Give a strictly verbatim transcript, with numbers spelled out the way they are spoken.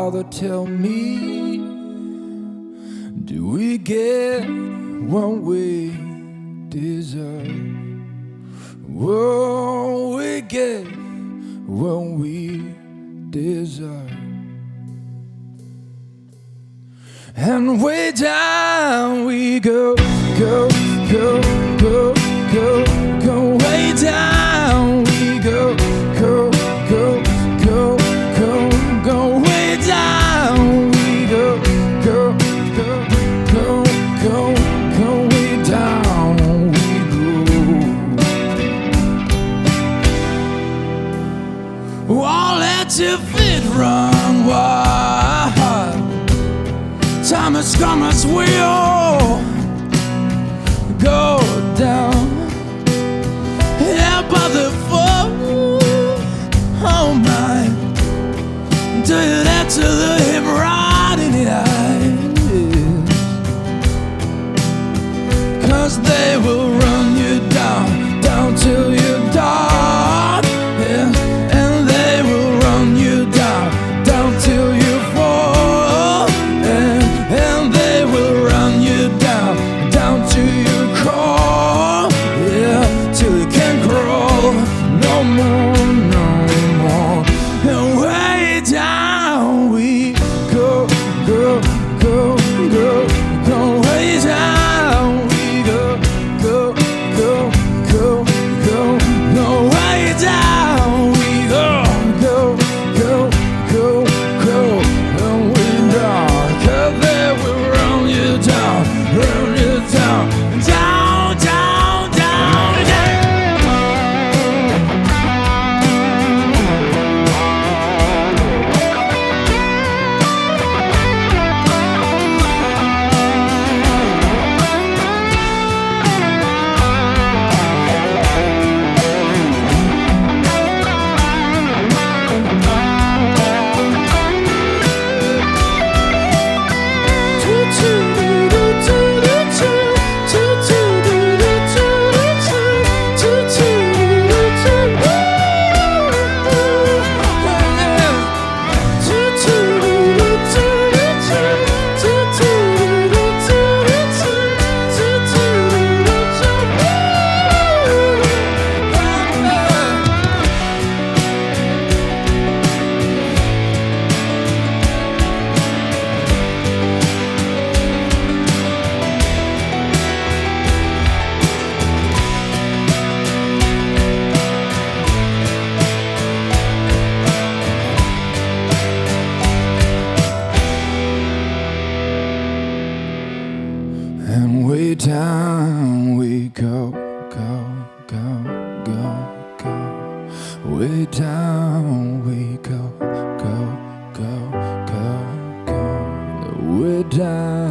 Father, tell me, do we get what we deserve? Will we get what we deserve? And way down we go, go, go, go, go, go, way down we go, go, go, go, go, go, way down we go, go, go, go, go, go, way down we go. Won't let your feet run wild. Time has come as we all go down. Yeah, but the fall, oh my, do you that to the hip right in the eyes? Cause they will run you down, down till you die. Yeah, and they will run you down, down till you fall. And they will run you down, down to your core. Yeah, till you can't crawl no more, no more. And way down we go, go, go, go, go. Way down we go, go, go, go, go, go. Way down we go, go, go, go, go, go. Way down, 'cause they will run you down, run you down, down, down, down, down. And way down we go, go, go, go, go. Way down we go, go, go, go, go. Way down.